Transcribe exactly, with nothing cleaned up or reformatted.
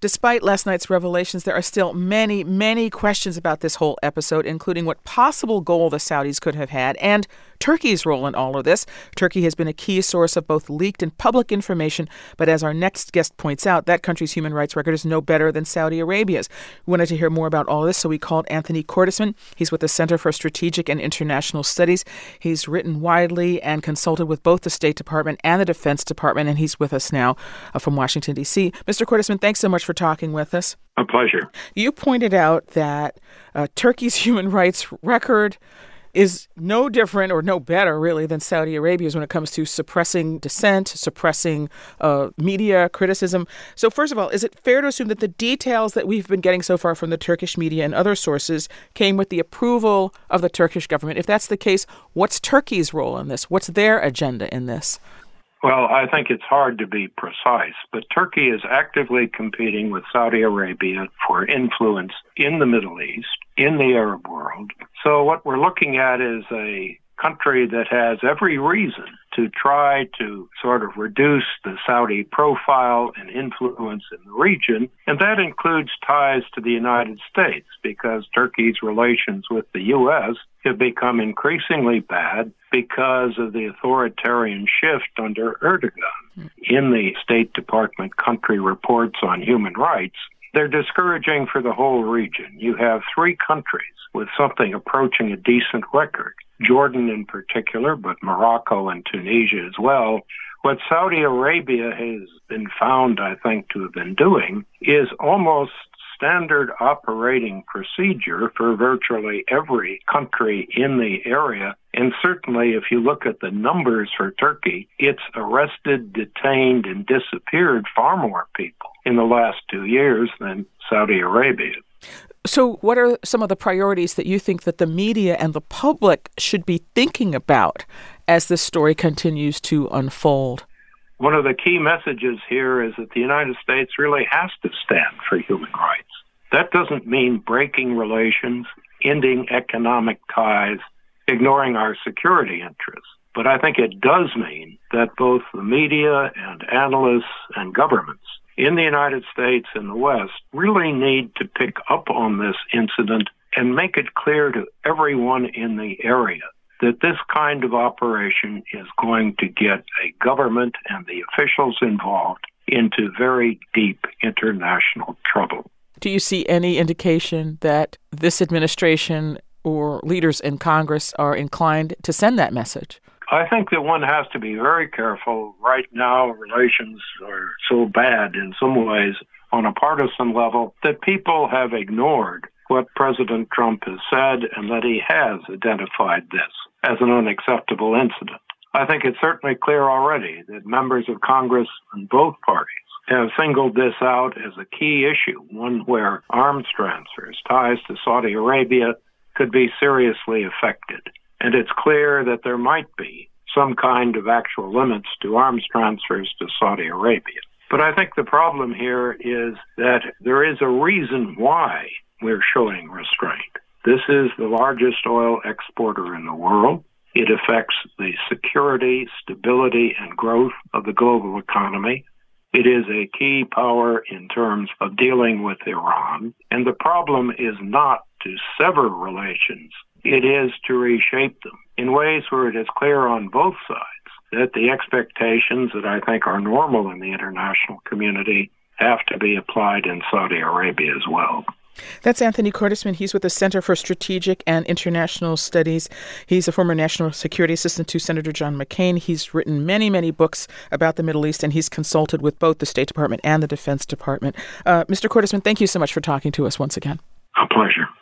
Despite last night's revelations, there are still many, many questions about this whole episode, including what possible goal the Saudis could have had and Turkey's role in all of this. Turkey has been a key source of both leaked and public information, but as our next guest points out, that country's human rights record is no better than Saudi Arabia's. We wanted to hear more about all this, so we called Anthony Cordesman. He's with the Center for Strategic and International Studies. He's written widely and consulted with both the State Department and the Defense Department, and he's with us now uh, from Washington, D C. Mister Cordesman, thanks so much for talking with us. A pleasure. You pointed out that uh, Turkey's human rights record is no different or no better, really, than Saudi Arabia's when it comes to suppressing dissent, suppressing uh, media criticism. So first of all, is it fair to assume that the details that we've been getting so far from the Turkish media and other sources came with the approval of the Turkish government? If that's the case, what's Turkey's role in this? What's their agenda in this? Well, I think it's hard to be precise, but Turkey is actively competing with Saudi Arabia for influence in the Middle East, in the Arab world. So what we're looking at is a country that has every reason to try to sort of reduce the Saudi profile and influence in the region, and that includes ties to the United States, because Turkey's relations with the U S have become increasingly bad because of the authoritarian shift under Erdogan. In the State Department country reports on human rights, they're discouraging for the whole region. You have three countries with something approaching a decent record, Jordan in particular, but Morocco and Tunisia as well. What Saudi Arabia has been found, I think, to have been doing is almost standard operating procedure for virtually every country in the area. And certainly, if you look at the numbers for Turkey, it's arrested, detained, and disappeared far more people in the last two years than Saudi Arabia. So what are some of the priorities that you think that the media and the public should be thinking about as this story continues to unfold? One of the key messages here is that the United States really has to stand for human rights. That doesn't mean breaking relations, ending economic ties, ignoring our security interests. But I think it does mean that both the media and analysts and governments in the United States and the West really need to pick up on this incident and make it clear to everyone in the area that this kind of operation is going to get a government and the officials involved into very deep international trouble. Do you see any indication that this administration or leaders in Congress are inclined to send that message? I think that one has to be very careful. Right now, relations are so bad in some ways on a partisan level that people have ignored what President Trump has said and that he has identified this as an unacceptable incident. I think it's certainly clear already that members of Congress on both parties have singled this out as a key issue, one where arms transfers, ties to Saudi Arabia, could be seriously affected. And it's clear that there might be some kind of actual limits to arms transfers to Saudi Arabia. But I think the problem here is that there is a reason why we're showing restraint. This is the largest oil exporter in the world. It affects the security, stability, and growth of the global economy. It is a key power in terms of dealing with Iran. And the problem is not to sever relations. It is to reshape them in ways where it is clear on both sides that the expectations that I think are normal in the international community have to be applied in Saudi Arabia as well. That's Anthony Cordesman. He's with the Center for Strategic and International Studies. He's a former National Security Assistant to Senator John McCain. He's written many, many books about the Middle East, and he's consulted with both the State Department and the Defense Department. Uh, Mister Cordesman, thank you so much for talking to us once again. A pleasure.